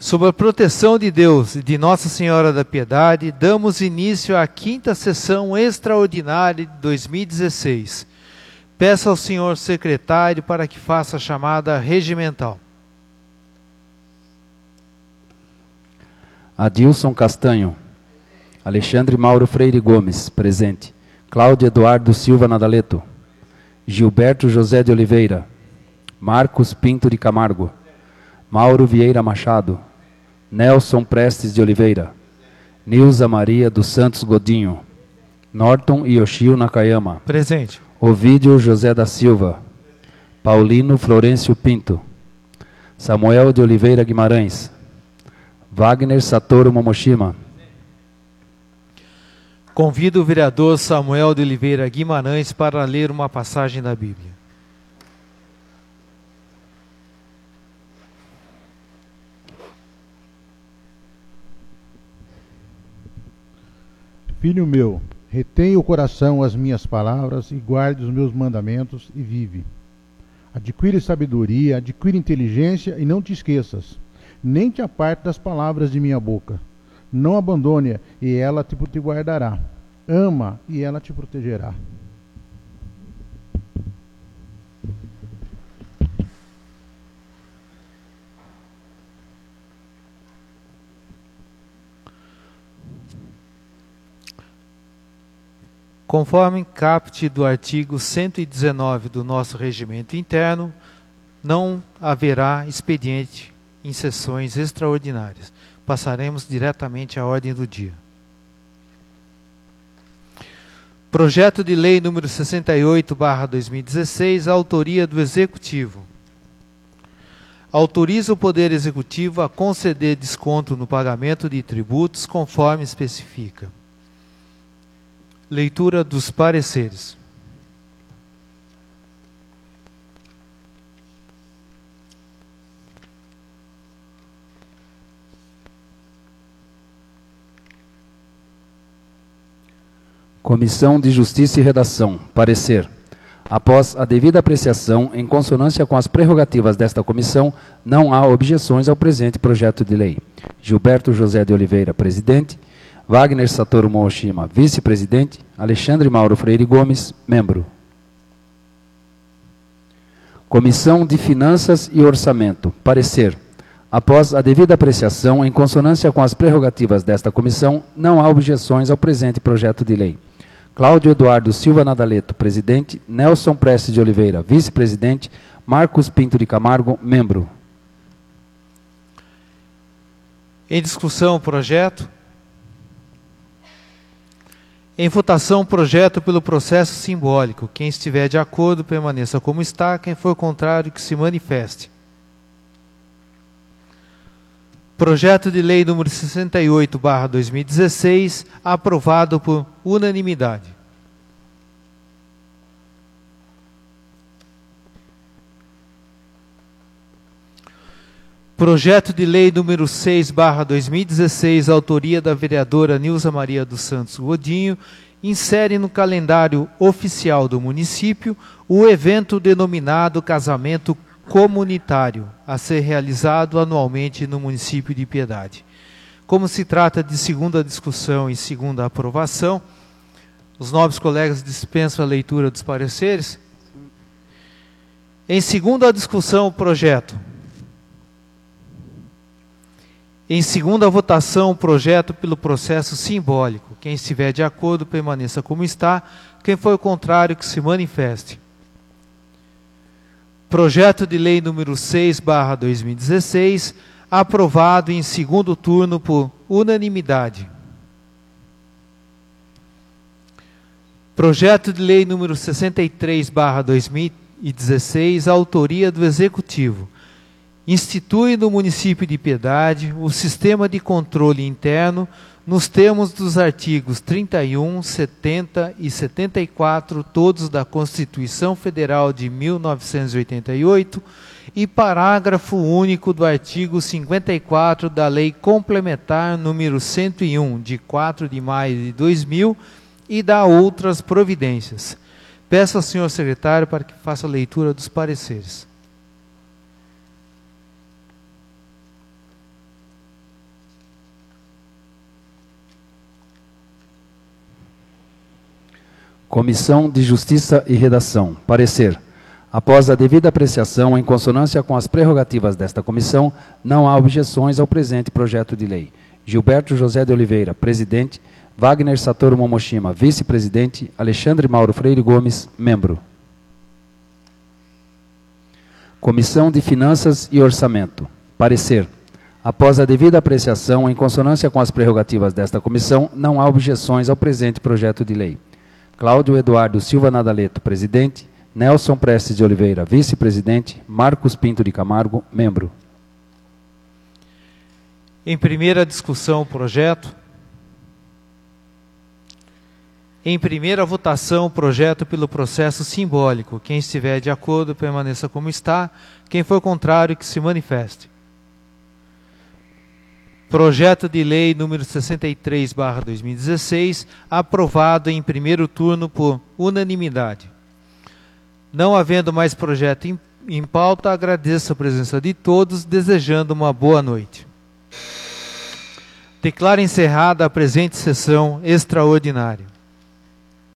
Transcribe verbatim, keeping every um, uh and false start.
Sob a proteção de Deus e de Nossa Senhora da Piedade, damos início à quinta sessão extraordinária de dois mil e dezesseis. Peço ao senhor secretário para que faça a chamada regimental. Adilson Castanho. Alexandre Mauro Freire Gomes, presente. Cláudio Eduardo Silva Nadaleto. Gilberto José de Oliveira. Marcos Pinto de Camargo. Mauro Vieira Machado. Nelson Prestes de Oliveira. Nilza Maria dos Santos Godinho. Norton Yoshio Nakayama. Presente. Ovídio José da Silva. Paulino Florencio Pinto. Samuel de Oliveira Guimarães. Wagner Satoru Momoshima. Convido o vereador Samuel de Oliveira Guimarães para ler uma passagem da Bíblia. Filho meu, retém o coração as minhas palavras e guarde os meus mandamentos e vive. Adquire sabedoria, adquire inteligência e não te esqueças, nem te aparte das palavras de minha boca. Não abandone-a e ela te, te guardará. Ama e ela te protegerá. Conforme caput do artigo cento e dezenove do nosso regimento interno, não haverá expediente em sessões extraordinárias. Passaremos diretamente à ordem do dia. Projeto de lei número sessenta e oito barra dois mil e dezesseis, autoria do Executivo. Autoriza o Poder Executivo a conceder desconto no pagamento de tributos conforme especifica. Leitura dos pareceres. Comissão de Justiça e Redação. Parecer. Após a devida apreciação, em consonância com as prerrogativas desta comissão, não há objeções ao presente projeto de lei. Gilberto José de Oliveira, presidente. Wagner Satoru Momoshima, vice-presidente. Alexandre Mauro Freire Gomes, membro. Comissão de Finanças e Orçamento. Parecer. Após a devida apreciação, em consonância com as prerrogativas desta comissão, não há objeções ao presente projeto de lei. Cláudio Eduardo Silva Nadaleto, presidente. Nelson Prestes de Oliveira, vice-presidente. Marcos Pinto de Camargo, membro. Em discussão o projeto. Em votação, projeto pelo processo simbólico. Quem estiver de acordo, permaneça como está. Quem for contrário, que se manifeste. Projeto de lei número sessenta e oito barra dois mil e dezesseis, aprovado por unanimidade. Projeto de lei número seis barra dois mil e dezesseis, autoria da vereadora Nilza Maria dos Santos Godinho, insere no calendário oficial do município o evento denominado Casamento Comunitário, a ser realizado anualmente no município de Piedade. Como se trata de segunda discussão e segunda aprovação, os nobres colegas dispensam a leitura dos pareceres. Em segunda discussão, o projeto. Em segunda votação, o projeto pelo processo simbólico. Quem estiver de acordo, permaneça como está. Quem for contrário, que se manifeste. Projeto de lei número seis barra dois mil e dezesseis, aprovado em segundo turno por unanimidade. Projeto de lei número sessenta e três barra dois mil e dezesseis, autoria do Executivo. Institui no município de Piedade o sistema de controle interno nos termos dos artigos trinta e um, setenta e setenta e quatro, todos da Constituição Federal de mil novecentos e oitenta e oito, e parágrafo único do artigo cinquenta e quatro da Lei Complementar número cento e um, de quatro de maio de dois mil, e da outras providências. Peço ao senhor secretário para que faça a leitura dos pareceres. Comissão de Justiça e Redação. Parecer. Após a devida apreciação, em consonância com as prerrogativas desta comissão, não há objeções ao presente projeto de lei. Gilberto José de Oliveira, presidente. Wagner Satoru Momoshima, vice-presidente. Alexandre Mauro Freire Gomes, membro. Comissão de Finanças e Orçamento. Parecer. Após a devida apreciação, em consonância com as prerrogativas desta comissão, não há objeções ao presente projeto de lei. Cláudio Eduardo Silva Nadaleto, presidente. Nelson Prestes de Oliveira, vice-presidente. Marcos Pinto de Camargo, membro. Em primeira discussão, o projeto. Em primeira votação, o projeto pelo processo simbólico. Quem estiver de acordo, permaneça como está. Quem for contrário, que se manifeste. Projeto de lei número sessenta e três barra dois mil e dezesseis, aprovado em primeiro turno por unanimidade. Não havendo mais projeto em, em pauta, agradeço a presença de todos, desejando uma boa noite. Declaro encerrada a presente sessão extraordinária.